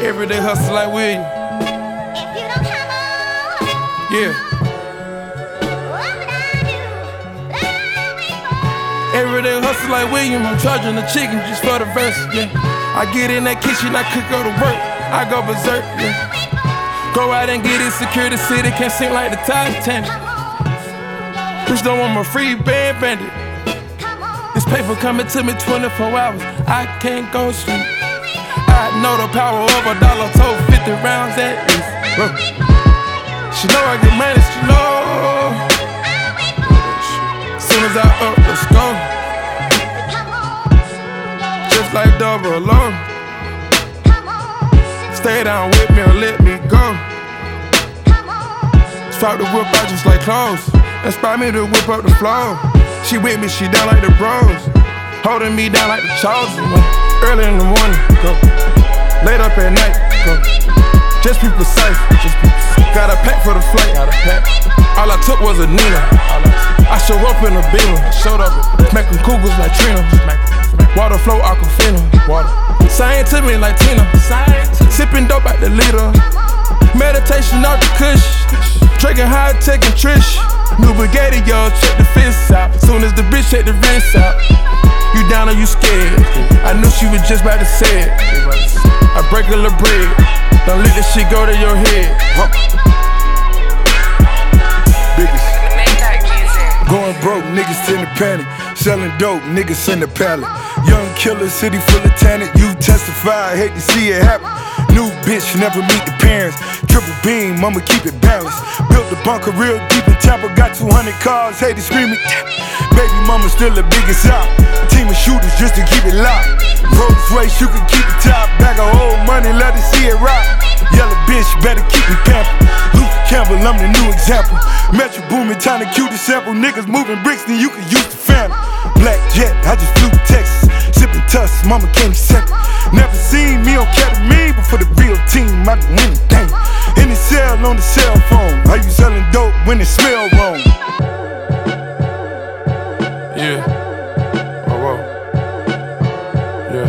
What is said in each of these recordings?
Everyday hustle like William. Yeah. Everyday hustle like William. I'm charging the chicken just for the verse. Yeah. I get in that kitchen, I cook, go to work. I go berserk. Yeah. Go out and get it, secure the city, can't sing like the Titanic. Bitch don't want my free band bandit. This paper coming to me 24 hours, I can't go sleep. I know the power of $1, told 50 rounds at least. She know I get money, she know. Soon as I up, let's go. Just like double low. Stay down with me or let me go. Swap the whip out just like clothes. Inspire me to whip up the flow. She with me, she down like the bros. Holding me down like the chosen one. Early in the morning, go. Late up at night, go. Just be precise, just be precise. Got a pack for the flight, got a pack. All I took was a Nina. I show up in a Beamer, showed up, smacking cougars like Trina. Water flow, Aquafina. Water. Sign to me like Tina. Sipping dope out the liter. Meditation off the kush. Drinking high tech and Trish. New Bugatti, y'all, check the fence out. Soon as the bitch check the rinse out. You down or you scared? I knew she was just about to say it. I break a little bread. Don't let this shit go to your head. Biggest. Going broke, niggas in the panic. Selling dope, niggas in the pallet. Young killer, city full of talent. You testify, I hate to see it happen. New bitch, never meet the parents. Triple beam, I'ma keep it balanced. Built the bunker real deep in Tampa. Got 200 cars, haters screaming. Baby mama still the biggest out. Team of shooters just to keep it locked. Rolls Royce, you can keep it top. Bag of old money, let it see it rock. Yellow bitch, better keep it pampered. Luther Campbell, I'm the new example. Metro booming, time to cue the sample. Niggas moving bricks, then you can use the family. Black jet, I just flew to Texas. Sipping tuss, mama can't accept it. Never seen me on ketamine, but for the real team, I do anything. In the cell, on the cell phone. How you selling dope when it smell wrong? Yeah. Oh, whoa. Yeah.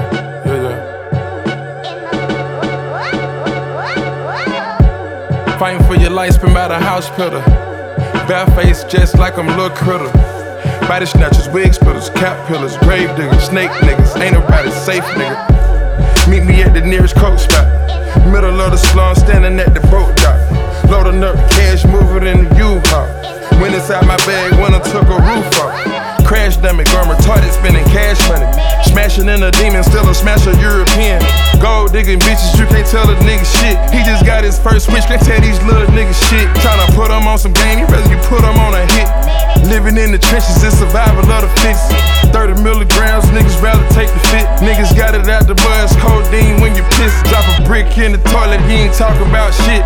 Fighting for your life, spin by the house pillar. Bad face just like I'm Lil' Critter. Body snatchers, wig splitters, cap pillars, grave diggers, snake niggas. Ain't nobody safe, nigga. Meet me at the nearest coke spot. Middle of the slum, standing at the boat dock. Loading up cash, moving in the U-Haul. Went inside my bag when I took a roof off. Crash dummy, gone retarded, spending cash money. Smashing in a demon, still a smasher European. Gold digging bitches, you can't tell a nigga shit. He just got his first switch, can't tell these little niggas shit. Tryna put him on some game, he rather you put him on a hit. Living in the trenches, it's survival of the fittest. 30 milligrams, niggas rather take the fit. Niggas got it out the buzz, codeine when you piss. Drop a brick in the toilet, you ain't talking about shit.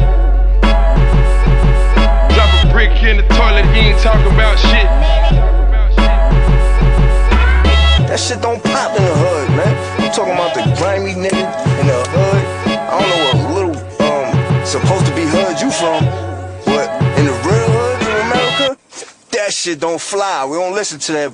Drop a brick in the toilet, you ain't talking about shit. That shit don't pop in the hood, man. I'm talking about the grimy nigga in the hood. I don't know what little supposed to be hood you from, but in the real hood in America, that shit don't fly. We don't listen to that